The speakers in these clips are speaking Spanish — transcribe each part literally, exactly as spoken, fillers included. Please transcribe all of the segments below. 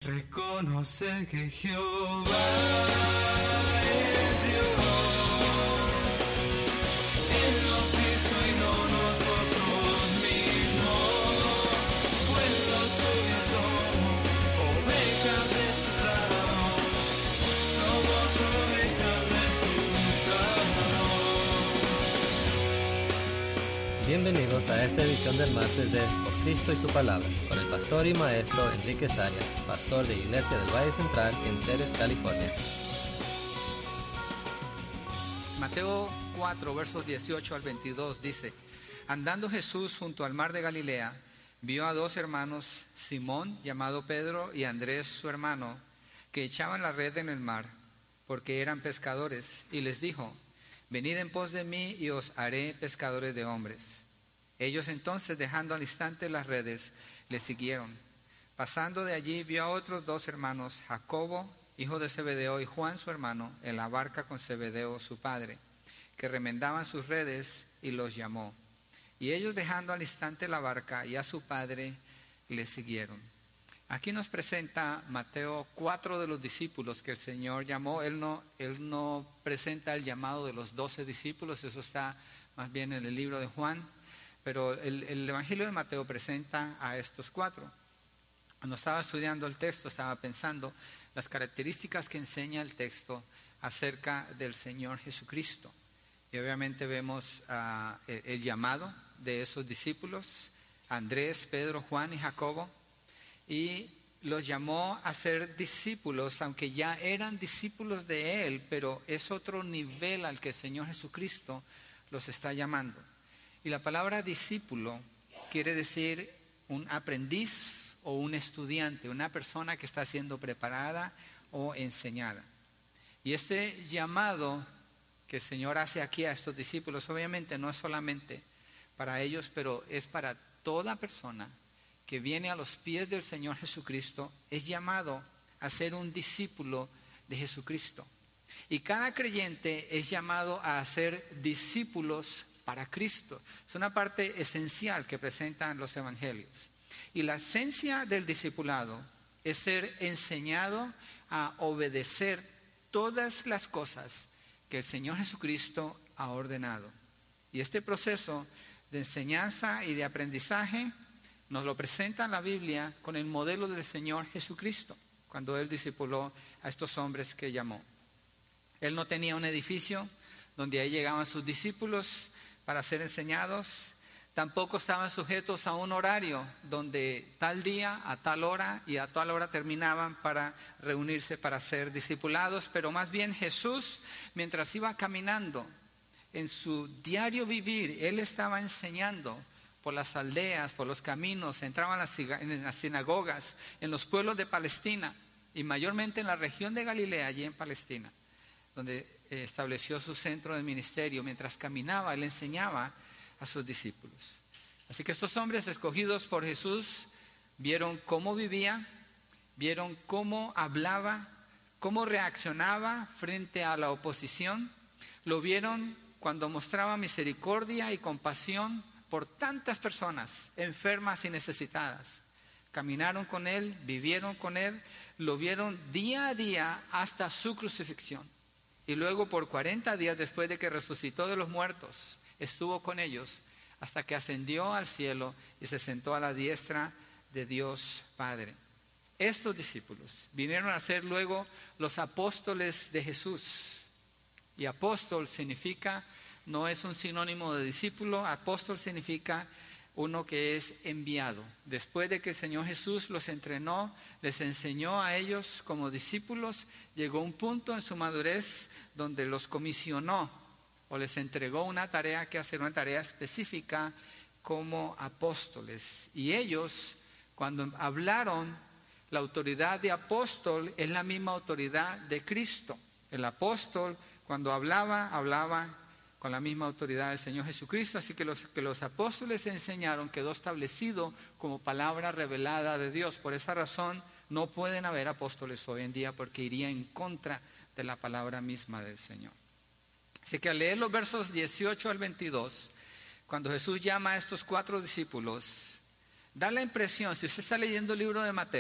Reconocer que Jehová es Dios. Él nos hizo y no nosotros mismos. Pueblo suyo somos, ovejas de su prado. Somos ovejas de su prado. Bienvenidos a esta edición del martes de Por Cristo y su Palabra, con el pastor y maestro Enrique Saria, pastor de Iglesia del Valle Central en Ceres, California. Mateo cuatro, versos dieciocho al veintidós dice: Andando Jesús junto al mar de Galilea, vio a dos hermanos, Simón, llamado Pedro, y Andrés, su hermano, que echaban la red en el mar, porque eran pescadores, y les dijo: Venid en pos de mí, y os haré pescadores de hombres. Ellos entonces, dejando al instante las redes, le siguieron. Pasando de allí, vio a otros dos hermanos, Jacobo, hijo de Zebedeo, y Juan, su hermano, en la barca con Zebedeo, su padre, que remendaban sus redes, y los llamó. Y ellos, dejando al instante la barca y a su padre, le siguieron. Aquí nos presenta Mateo cuatro de los discípulos que el Señor llamó. Él no, él no presenta el llamado de los doce discípulos, eso está más bien en el libro de Juan. Pero el, el Evangelio de Mateo presenta a estos cuatro. Cuando estaba estudiando el texto, estaba pensando las características que enseña el texto acerca del Señor Jesucristo. Y obviamente vemos uh, el, el llamado de esos discípulos, Andrés, Pedro, Juan y Jacobo, y los llamó a ser discípulos, aunque ya eran discípulos de Él, pero es otro nivel al que el Señor Jesucristo los está llamando. Y la palabra discípulo quiere decir un aprendiz o un estudiante, una persona que está siendo preparada o enseñada. Y este llamado que el Señor hace aquí a estos discípulos, obviamente no es solamente para ellos, pero es para toda persona que viene a los pies del Señor Jesucristo, es llamado a ser un discípulo de Jesucristo. Y cada creyente es llamado a ser discípulos para Cristo. Es una parte esencial que presentan los evangelios. Y la esencia del discipulado es ser enseñado a obedecer todas las cosas que el Señor Jesucristo ha ordenado. Y este proceso de enseñanza y de aprendizaje nos lo presenta la Biblia con el modelo del Señor Jesucristo, cuando Él discipuló a estos hombres que llamó. Él no tenía un edificio donde ahí llegaban sus discípulos para ser enseñados. Tampoco estaban sujetos a un horario donde tal día, a tal hora y a tal hora terminaban para reunirse para ser discipulados. Pero más bien Jesús, mientras iba caminando en su diario vivir, Él estaba enseñando por las aldeas, por los caminos, entraba en las sinagogas, en los pueblos de Palestina y mayormente en la región de Galilea, allí en Palestina, donde estableció su centro de ministerio. Mientras caminaba, Él enseñaba a sus discípulos. Así que estos hombres escogidos por Jesús vieron cómo vivía, vieron cómo hablaba, cómo reaccionaba frente a la oposición. Lo vieron cuando mostraba misericordia y compasión por tantas personas enfermas y necesitadas. Caminaron con Él, vivieron con Él, lo vieron día a día hasta su crucifixión. Y luego por cuarenta días después de que resucitó de los muertos, estuvo con ellos hasta que ascendió al cielo y se sentó a la diestra de Dios Padre. Estos discípulos vinieron a ser luego los apóstoles de Jesús. Y apóstol significa, no es un sinónimo de discípulo, apóstol significa uno que es enviado. Después de que el Señor Jesús los entrenó, les enseñó a ellos como discípulos, llegó un punto en su madurez donde los comisionó o les entregó una tarea que hacer, una tarea específica como apóstoles. Y ellos, cuando hablaron, la autoridad de apóstol es la misma autoridad de Cristo. El apóstol, cuando hablaba, hablaba con la misma autoridad del Señor Jesucristo. Así que los que los apóstoles enseñaron quedó establecido como palabra revelada de Dios. Por esa razón no pueden haber apóstoles hoy en día, porque iría en contra de la palabra misma del Señor. Así que al leer los versos dieciocho al veintidós, cuando Jesús llama a estos cuatro discípulos, da la impresión, si usted está leyendo el libro de Mateo,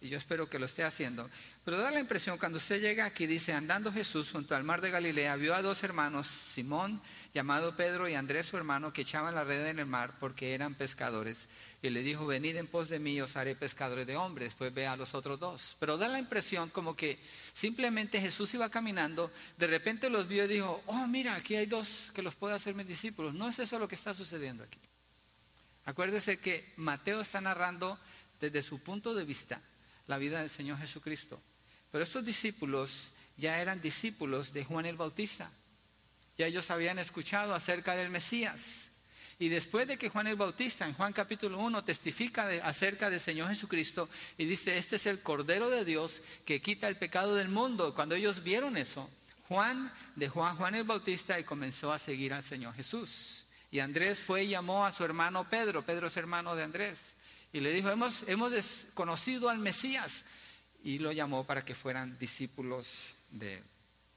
y yo espero que lo esté haciendo, pero da la impresión cuando usted llega aquí, dice, andando Jesús junto al mar de Galilea, vio a dos hermanos, Simón, llamado Pedro, y Andrés su hermano, que echaban la red en el mar porque eran pescadores. Y le dijo, venid en pos de mí, y os haré pescadores de hombres. Después ve a los otros dos. Pero da la impresión como que simplemente Jesús iba caminando, de repente los vio y dijo, oh, mira, aquí hay dos que los puedo hacer mis discípulos. No es eso lo que está sucediendo aquí. Acuérdese que Mateo está narrando desde su punto de vista la vida del Señor Jesucristo. Pero estos discípulos ya eran discípulos de Juan el Bautista. Ya ellos habían escuchado acerca del Mesías. Y después de que Juan el Bautista, en Juan capítulo uno, testifica de, acerca del Señor Jesucristo y dice, este es el Cordero de Dios que quita el pecado del mundo. Cuando ellos vieron eso, Juan dejó a Juan el Bautista y comenzó a seguir al Señor Jesús. Y Andrés fue y llamó a su hermano Pedro, Pedro es hermano de Andrés. Y le dijo, hemos, hemos conocido al Mesías. Y lo llamó para que fueran discípulos de él.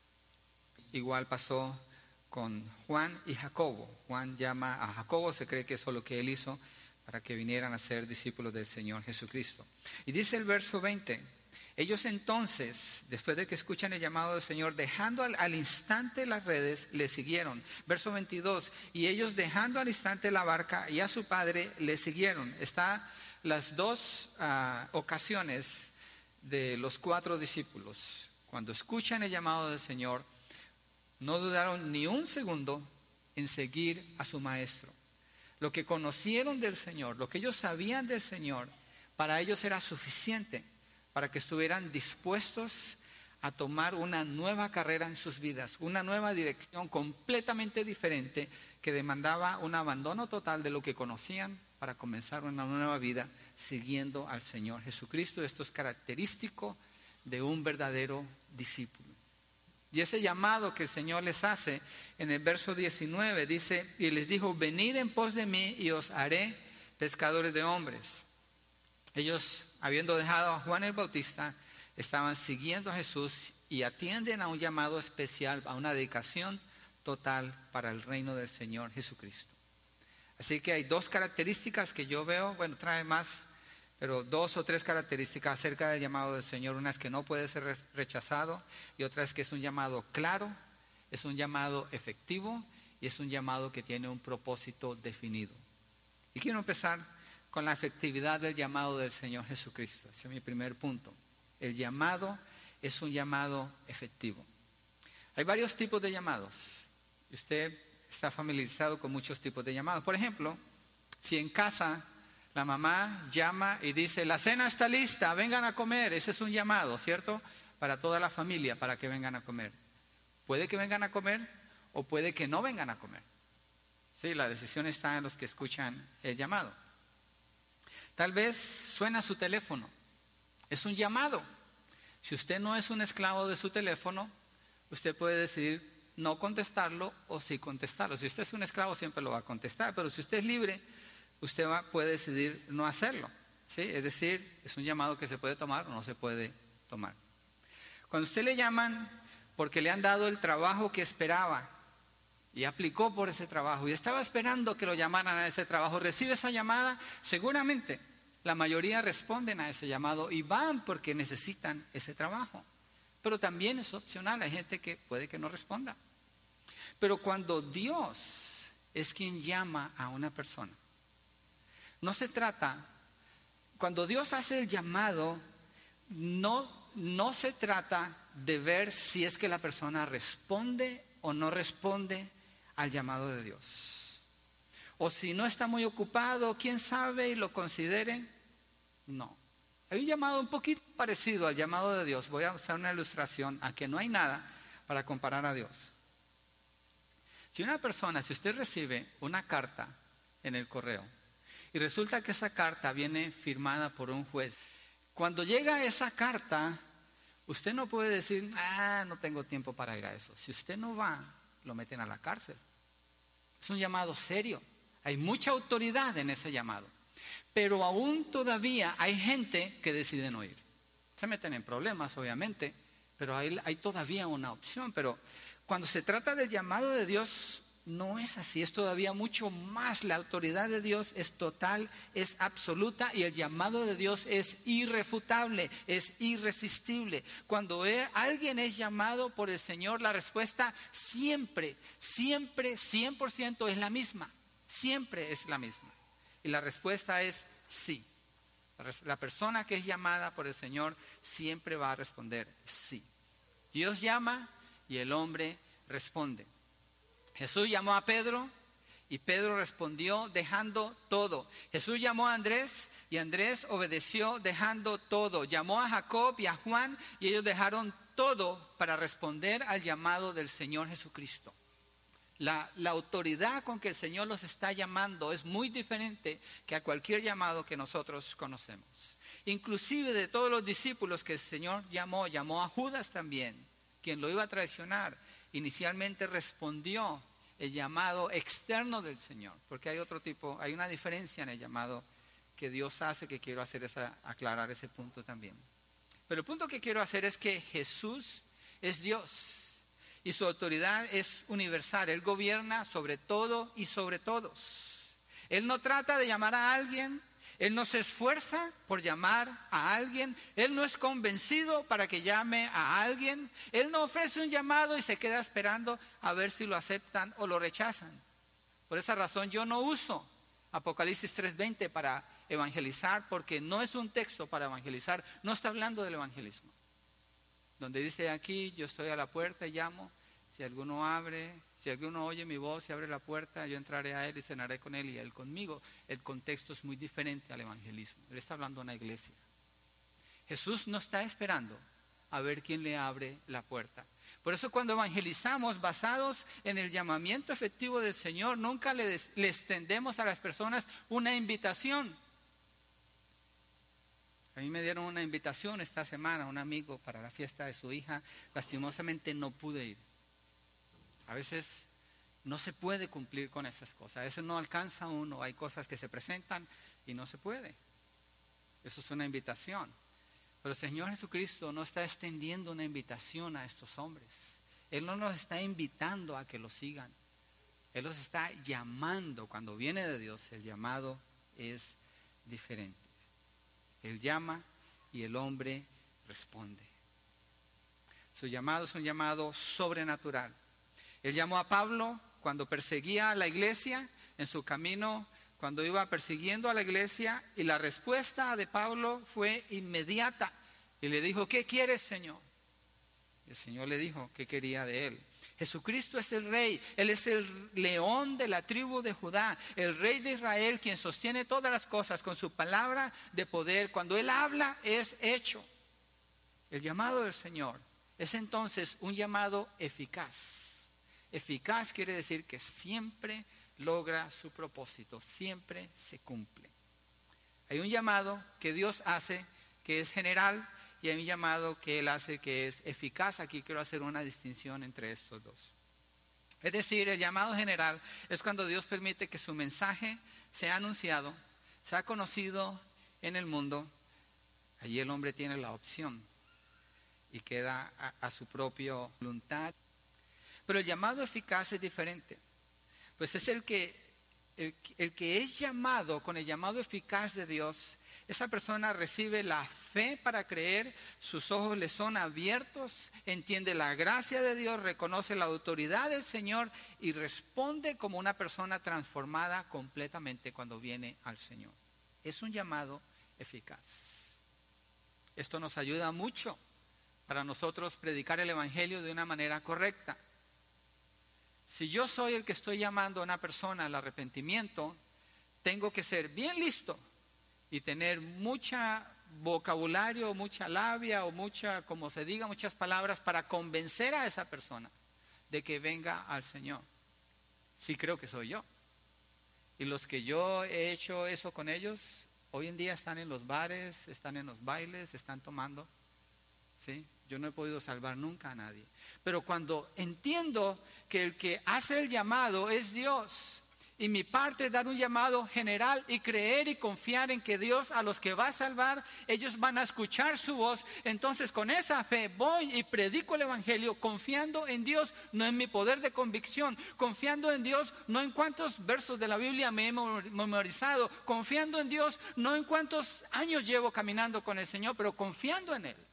Igual pasó con Juan y Jacobo. Juan llama a Jacobo, se cree que eso es lo que él hizo, para que vinieran a ser discípulos del Señor Jesucristo. Y dice el verso veinte, ellos entonces, después de que escuchan el llamado del Señor, dejando al, al instante las redes, le siguieron. Verso veintidós, y ellos dejando al instante la barca y a su padre, le siguieron. Está las dos uh, ocasiones de los cuatro discípulos. Cuando escuchan el llamado del Señor, no dudaron ni un segundo en seguir a su maestro. Lo que conocieron del Señor, lo que ellos sabían del Señor, para ellos era suficiente para que estuvieran dispuestos a tomar una nueva carrera en sus vidas, una nueva dirección completamente diferente que demandaba un abandono total de lo que conocían para comenzar una nueva vida siguiendo al Señor Jesucristo. Esto es característico de un verdadero discípulo. Y ese llamado que el Señor les hace en el verso diecinueve dice, y les dijo, venid en pos de mí y os haré pescadores de hombres. Ellos, habiendo dejado a Juan el Bautista, estaban siguiendo a Jesús y atienden a un llamado especial, a una dedicación total para el reino del Señor Jesucristo. Así que hay dos características que yo veo, bueno, trae más, pero dos o tres características acerca del llamado del Señor. Una es que no puede ser rechazado y otra es que es un llamado claro, es un llamado efectivo y es un llamado que tiene un propósito definido. Y quiero empezar con la efectividad del llamado del Señor Jesucristo. Ese es mi primer punto. El llamado es un llamado efectivo. Hay varios tipos de llamados. Y usted está familiarizado con muchos tipos de llamados. Por ejemplo, si en casa la mamá llama y dice, la cena está lista, vengan a comer. Ese es un llamado, ¿cierto? Para toda la familia, para que vengan a comer. Puede que vengan a comer o puede que no vengan a comer. Sí, la decisión está en los que escuchan el llamado. Tal vez suena su teléfono. Es un llamado. Si usted no es un esclavo de su teléfono, usted puede decidir no contestarlo o sí contestarlo. Si usted es un esclavo, siempre lo va a contestar. Pero si usted es libre, usted va, puede decidir no hacerlo. ¿Sí? Es decir, es un llamado que se puede tomar o no se puede tomar. Cuando usted le llaman porque le han dado el trabajo que esperaba y aplicó por ese trabajo y estaba esperando que lo llamaran a ese trabajo, recibe esa llamada, seguramente la mayoría responden a ese llamado y van porque necesitan ese trabajo. Pero también es opcional, hay gente que puede que no responda. Pero cuando Dios es quien llama a una persona, no se trata, cuando Dios hace el llamado, no, no se trata de ver si es que la persona responde o no responde al llamado de Dios. O si no está muy ocupado, quién sabe y lo considere. No. Hay un llamado un poquito parecido al llamado de Dios. Voy a usar una ilustración a que no hay nada para comparar a Dios. Si una persona, si usted recibe una carta en el correo y resulta que esa carta viene firmada por un juez, cuando llega esa carta, usted no puede decir, ah, no tengo tiempo para ir a eso. Si usted no va, lo meten a la cárcel. Es un llamado serio. Hay mucha autoridad en ese llamado. Pero aún todavía hay gente que decide no ir. Se meten en problemas, obviamente, pero hay, hay todavía una opción. Pero cuando se trata del llamado de Dios, no es así, es todavía mucho más. La autoridad de Dios es total, es absoluta, y el llamado de Dios es irrefutable, es irresistible. Cuando él, alguien es llamado por el Señor, la respuesta siempre, siempre, cien por ciento es la misma, siempre es la misma. Y la respuesta es sí. La persona que es llamada por el Señor siempre va a responder sí. Dios llama y el hombre responde. Jesús llamó a Pedro y Pedro respondió dejando todo. Jesús llamó a Andrés y Andrés obedeció dejando todo. Llamó a Jacob y a Juan y ellos dejaron todo para responder al llamado del Señor Jesucristo. La, la autoridad con que el Señor los está llamando es muy diferente que a cualquier llamado que nosotros conocemos. Inclusive de todos los discípulos que el Señor llamó, llamó a Judas también, quien lo iba a traicionar. Inicialmente respondió el llamado externo del Señor, porque hay otro tipo, hay una diferencia en el llamado que Dios hace, que quiero hacer esa, aclarar ese punto también. Pero el punto que quiero hacer es que Jesús es Dios y su autoridad es universal. Él gobierna sobre todo y sobre todos. Él no trata de llamar a alguien. Él no se esfuerza por llamar a alguien. Él no es convencido para que llame a alguien. Él no ofrece un llamado y se queda esperando a ver si lo aceptan o lo rechazan. Por esa razón yo no uso Apocalipsis tres veinte para evangelizar, porque no es un texto para evangelizar. No está hablando del evangelismo. Donde dice aquí, yo estoy a la puerta y llamo. Si alguno abre, si alguno oye mi voz y abre la puerta, yo entraré a él y cenaré con él y él conmigo. El contexto es muy diferente al evangelismo. Él está hablando a una iglesia. Jesús no está esperando a ver quién le abre la puerta. Por eso cuando evangelizamos basados en el llamamiento efectivo del Señor, nunca le, le extendemos a las personas una invitación. A mí me dieron una invitación esta semana, un amigo, para la fiesta de su hija. Lastimosamente no pude ir. A veces no se puede cumplir con esas cosas. A veces no alcanza uno. Hay cosas que se presentan y no se puede. Eso es una invitación. Pero el Señor Jesucristo no está extendiendo una invitación a estos hombres. Él no nos está invitando a que lo sigan. Él los está llamando. Cuando viene de Dios, el llamado es diferente. Él llama y el hombre responde. Su llamado es un llamado sobrenatural. Él llamó a Pablo cuando perseguía a la iglesia, en su camino, cuando iba persiguiendo a la iglesia, y la respuesta de Pablo fue inmediata. Y le dijo, ¿qué quieres, Señor? Y el Señor le dijo, ¿qué quería de él? Jesucristo es el Rey, Él es el león de la tribu de Judá, el Rey de Israel, quien sostiene todas las cosas con su palabra de poder. Cuando Él habla, es hecho. El llamado del Señor es entonces un llamado eficaz. Eficaz quiere decir que siempre logra su propósito, siempre se cumple. Hay un llamado que Dios hace que es general y hay un llamado que Él hace que es eficaz. Aquí quiero hacer una distinción entre estos dos. Es decir, el llamado general es cuando Dios permite que su mensaje sea anunciado, sea conocido en el mundo. Allí el hombre tiene la opción y queda a, a su propia voluntad. Pero el llamado eficaz es diferente. Pues es el que, el, el que es llamado con el llamado eficaz de Dios. Esa persona recibe la fe para creer, sus ojos le son abiertos, entiende la gracia de Dios, reconoce la autoridad del Señor y responde como una persona transformada completamente cuando viene al Señor. Es un llamado eficaz. Esto nos ayuda mucho para nosotros predicar el Evangelio de una manera correcta. Si yo soy el que estoy llamando a una persona al arrepentimiento, tengo que ser bien listo y tener mucha vocabulario, mucha labia o mucha, como se diga, muchas palabras para convencer a esa persona de que venga al Señor. Sí, creo que soy yo. Y los que yo he hecho eso con ellos, hoy en día están en los bares, están en los bailes, están tomando. ¿Sí? Yo no he podido salvar nunca a nadie. Pero cuando entiendo que el que hace el llamado es Dios Y mi parte es dar un llamado general y creer y confiar en que Dios a los que va a salvar, ellos van a escuchar su voz. Entonces con esa fe voy y predico el evangelio confiando en Dios, no en mi poder de convicción, confiando en Dios, no en cuántos versos de la Biblia me he memorizado, confiando en Dios, no en cuántos años llevo caminando con el Señor, pero confiando en Él.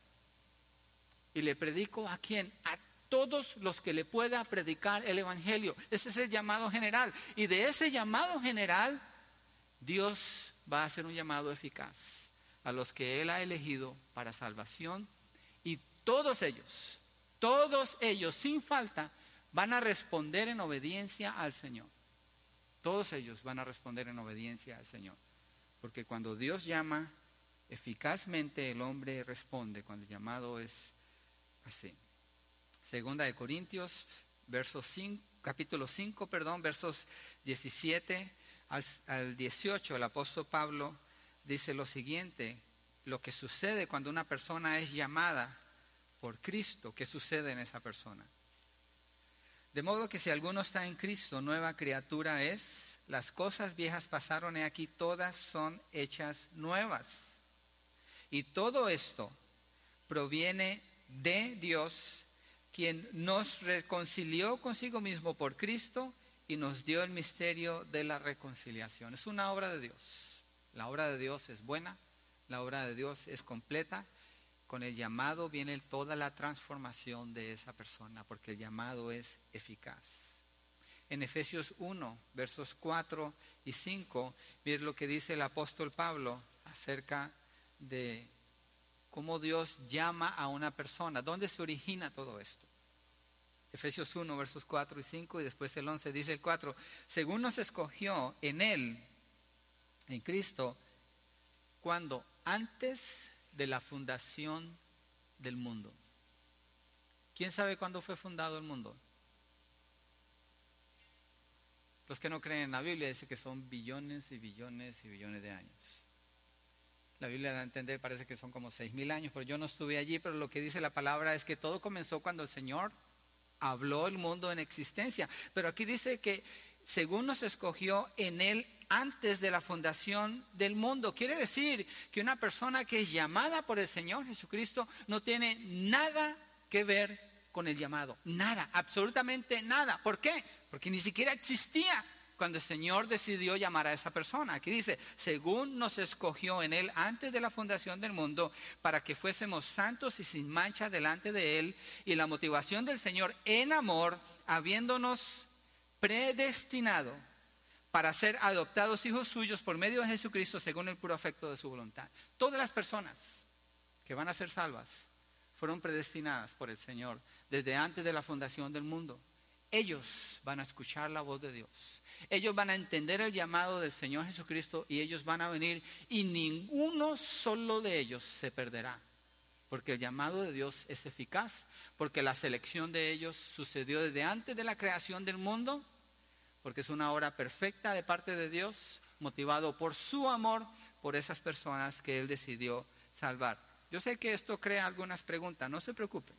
Y le predico ¿a quién? A todos los que le pueda predicar el evangelio. Ese es el llamado general. Y de ese llamado general, Dios va a hacer un llamado eficaz a los que Él ha elegido para salvación. Y todos ellos, todos ellos sin falta, van a responder en obediencia al Señor. Todos ellos van a responder en obediencia al Señor. Porque cuando Dios llama, eficazmente el hombre responde cuando el llamado es así. Segunda de Corintios, versos cinco, capítulo cinco, perdón, versos diecisiete al, al dieciocho, el apóstol Pablo dice lo siguiente: lo que sucede cuando una persona es llamada por Cristo, ¿qué sucede en esa persona? De modo que si alguno está en Cristo, nueva criatura es, las cosas viejas pasaron y aquí todas son hechas nuevas. Y todo esto proviene de Dios, quien nos reconcilió consigo mismo por Cristo y nos dio el misterio de la reconciliación. Es una obra de Dios. La obra de Dios es buena, la obra de Dios es completa. Con el llamado viene toda la transformación de esa persona, porque el llamado es eficaz. En Efesios uno, versos cuatro y cinco, miren lo que dice el apóstol Pablo acerca de cómo Dios llama a una persona. ¿Dónde se origina todo esto? Efesios uno, versos cuatro y cinco, y después el once dice el cuatro. Según nos escogió en Él, en Cristo, cuando antes de la fundación del mundo. ¿Quién sabe cuándo fue fundado el mundo? Los que no creen en la Biblia dicen que son billones y billones y billones de años. La Biblia da a entender, parece que son como seis mil años, pero yo no estuve allí, pero lo que dice la palabra es que todo comenzó cuando el Señor habló el mundo en existencia. Pero aquí dice que según nos escogió en Él antes de la fundación del mundo. Quiere decir que una persona que es llamada por el Señor Jesucristo no tiene nada que ver con el llamado. Nada, absolutamente nada. ¿Por qué? Porque ni siquiera existía cuando el Señor decidió llamar a esa persona. Aquí dice, según nos escogió en Él antes de la fundación del mundo, para que fuésemos santos y sin mancha delante de Él, y la motivación del Señor en amor, habiéndonos predestinado para ser adoptados hijos suyos por medio de Jesucristo, según el puro afecto de su voluntad. Todas las personas que van a ser salvas fueron predestinadas por el Señor desde antes de la fundación del mundo. Ellos van a escuchar la voz de Dios. Ellos van a entender el llamado del Señor Jesucristo y ellos van a venir y ninguno solo de ellos se perderá. Porque el llamado de Dios es eficaz, porque la selección de ellos sucedió desde antes de la creación del mundo, porque es una obra perfecta de parte de Dios, motivado por su amor por esas personas que Él decidió salvar. Yo sé que esto crea algunas preguntas, no se preocupen.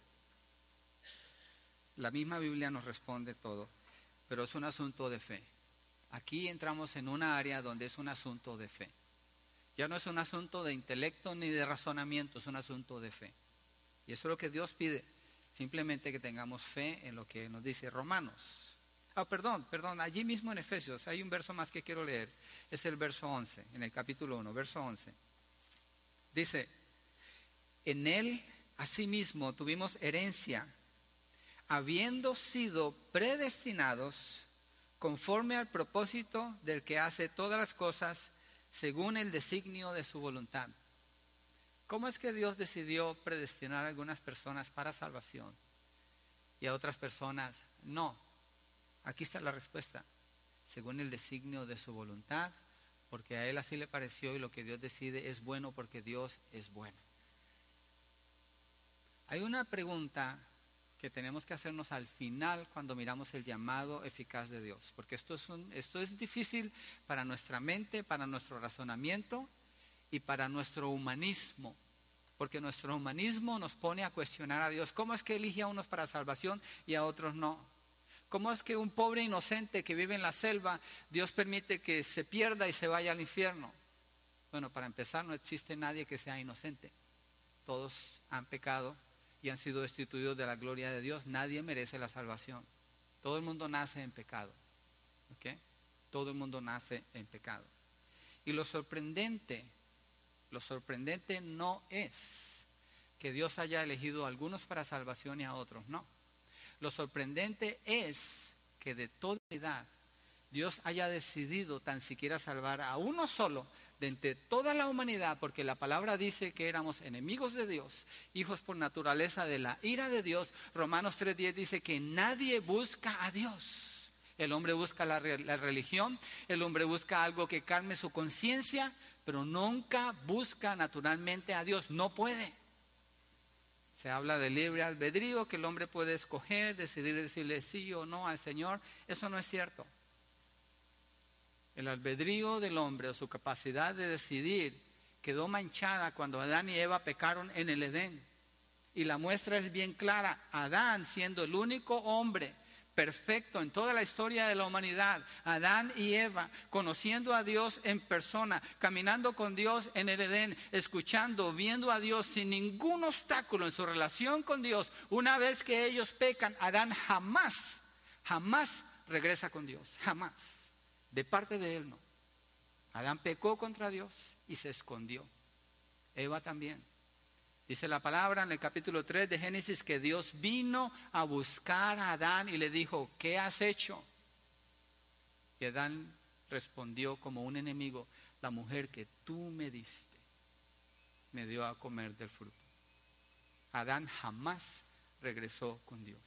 La misma Biblia nos responde todo, pero es un asunto de fe. Aquí entramos en una área donde es un asunto de fe. Ya no es un asunto de intelecto ni de razonamiento, es un asunto de fe. Y eso es lo que Dios pide, simplemente que tengamos fe en lo que nos dice Romanos. Ah, perdón, perdón, allí mismo en Efesios hay un verso más que quiero leer, es el verso once, en el capítulo uno, verso once. Dice, en Él asimismo tuvimos herencia, habiendo sido predestinados conforme al propósito del que hace todas las cosas según el designio de su voluntad. ¿Cómo es que Dios decidió predestinar a algunas personas para salvación y a otras personas no? Aquí está la respuesta. Según el designio de su voluntad, porque a Él así le pareció y lo que Dios decide es bueno porque Dios es bueno. Hay una pregunta que tenemos que hacernos al final cuando miramos el llamado eficaz de Dios, porque esto es, un, esto es difícil para nuestra mente, para nuestro razonamiento y para nuestro humanismo, porque nuestro humanismo nos pone a cuestionar a Dios. ¿Cómo es que elige a unos para salvación y a otros no? ¿Cómo es que un pobre inocente que vive en la selva, Dios permite que se pierda y se vaya al infierno? Bueno, para empezar, no existe nadie que sea inocente. Todos han pecado y han sido destituidos de la gloria de Dios. Nadie merece la salvación. Todo el mundo nace en pecado. ¿Ok? Todo el mundo nace en pecado. Y lo sorprendente, lo sorprendente no es que Dios haya elegido a algunos para salvación y a otros, no. Lo sorprendente es que de toda edad Dios haya decidido tan siquiera salvar a uno solo de entre toda la humanidad, porque la palabra dice que éramos enemigos de Dios, hijos por naturaleza de la ira de Dios. Romanos tres diez dice que nadie busca a Dios. El hombre busca la, la religión, el hombre busca algo que calme su conciencia, pero nunca busca naturalmente a Dios, no puede. Se habla de libre albedrío, que el hombre puede escoger, decidir decirle sí o no al Señor. Eso no es cierto. El albedrío del hombre o su capacidad de decidir quedó manchada cuando Adán y Eva pecaron en el Edén. Y la muestra es bien clara. Adán, siendo el único hombre perfecto en toda la historia de la humanidad, Adán y Eva, conociendo a Dios en persona, caminando con Dios en el Edén, escuchando, viendo a Dios sin ningún obstáculo en su relación con Dios. Una vez que ellos pecan, Adán jamás, jamás regresa con Dios, jamás. De parte de él no. Adán pecó contra Dios y se escondió. Eva también. Dice la palabra en el capítulo tres de Génesis que Dios vino a buscar a Adán y le dijo, ¿qué has hecho? Y Adán respondió como un enemigo, la mujer que tú me diste me dio a comer del fruto. Adán jamás regresó con Dios.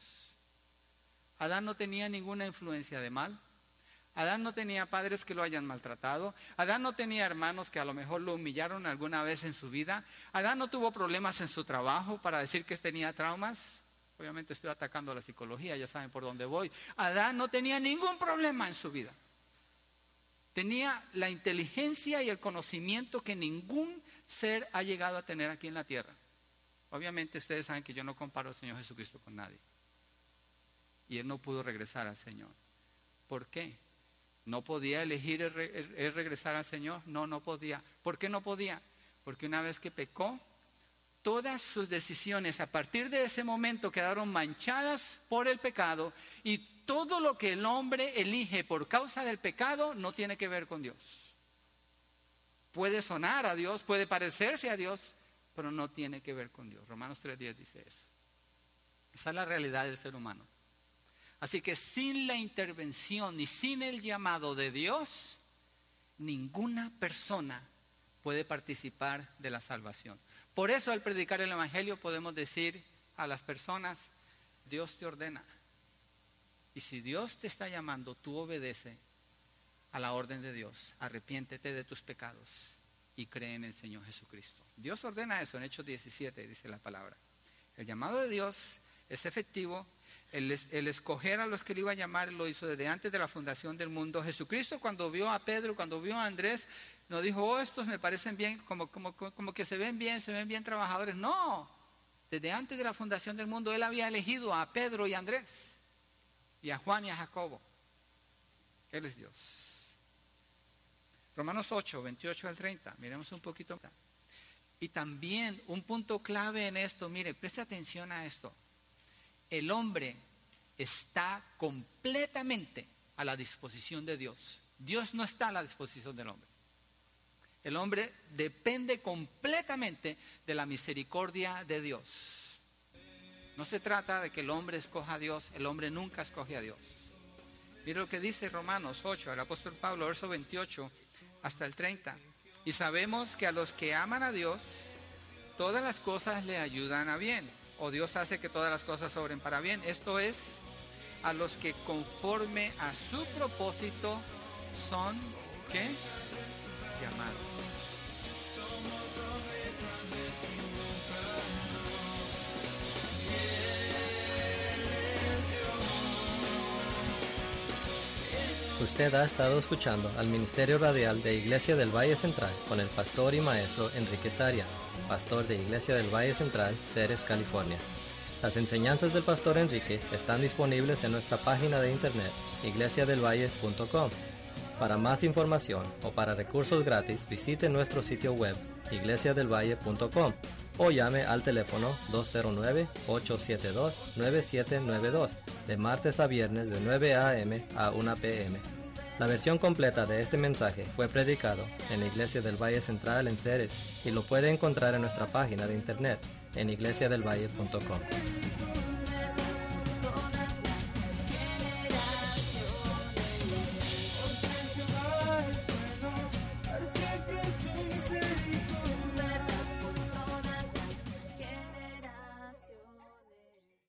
Adán no tenía ninguna influencia de mal. Adán no tenía padres que lo hayan maltratado. Adán no tenía hermanos que a lo mejor lo humillaron alguna vez en su vida. Adán no tuvo problemas en su trabajo para decir que tenía traumas. Obviamente estoy atacando a la psicología, ya saben por dónde voy. Adán no tenía ningún problema en su vida. Tenía la inteligencia y el conocimiento que ningún ser ha llegado a tener aquí en la tierra. Obviamente ustedes saben que yo no comparo al Señor Jesucristo con nadie. Y él no pudo regresar al Señor. ¿Por qué? ¿No podía elegir el, el, el regresar al Señor? No, no podía. ¿Por qué no podía? Porque una vez que pecó, todas sus decisiones a partir de ese momento quedaron manchadas por el pecado, y todo lo que el hombre elige por causa del pecado no tiene que ver con Dios. Puede sonar a Dios, puede parecerse a Dios, pero no tiene que ver con Dios. Romanos tres diez dice eso. Esa es la realidad del ser humano. Así que sin la intervención y sin el llamado de Dios, ninguna persona puede participar de la salvación. Por eso al predicar el Evangelio podemos decir a las personas, Dios te ordena. Y si Dios te está llamando, tú obedece a la orden de Dios. Arrepiéntete de tus pecados y cree en el Señor Jesucristo. Dios ordena eso en Hechos diecisiete, dice la palabra. El llamado de Dios es efectivo. El, el escoger a los que le iba a llamar lo hizo desde antes de la fundación del mundo. Jesucristo, cuando vio a Pedro, cuando vio a Andrés, no dijo, oh, estos me parecen bien, como, como, como que se ven bien, se ven bien trabajadores. No, desde antes de la fundación del mundo, él había elegido a Pedro y a Andrés, y a Juan y a Jacobo. Él es Dios. Romanos ocho, veintiocho al treinta, miremos un poquito. Y también un punto clave en esto, mire, preste atención a esto. El hombre está completamente a la disposición de Dios. Dios no está a la disposición del hombre. El hombre depende completamente de la misericordia de Dios. No se trata de que el hombre escoja a Dios, el hombre nunca escoge a Dios. Mira lo que dice Romanos ocho, el apóstol Pablo, verso veintiocho hasta el treinta. Y sabemos que a los que aman a Dios, todas las cosas le ayudan a bien. O Dios hace que todas las cosas obren para bien. Esto es, a los que conforme a su propósito son, ¿qué? Llamados. Usted ha estado escuchando al Ministerio Radial de Iglesia del Valle Central con el pastor y maestro Enrique Saria, pastor de Iglesia del Valle Central, Ceres, California. Las enseñanzas del Pastor Enrique están disponibles en nuestra página de internet, iglesia del valle punto com. Para más información o para recursos gratis, visite nuestro sitio web, iglesia del valle punto com, o llame al teléfono dos cero nueve, ocho siete dos, nueve siete nueve dos, de martes a viernes de nueve a eme a una pe eme. La versión completa de este mensaje fue predicado en la Iglesia del Valle Central en Ceres y lo puede encontrar en nuestra página de internet en iglesia del valle punto com. Siempre su misericordia.